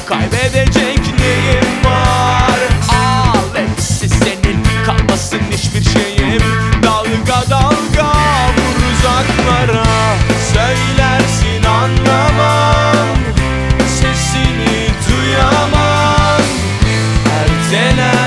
Kaybedecek neyim var? Hepsi senin, kalmasın hiçbir şeyim. Dalga dalga vur uzaklara, söylersin anlamam, sesini duyamam. Erteler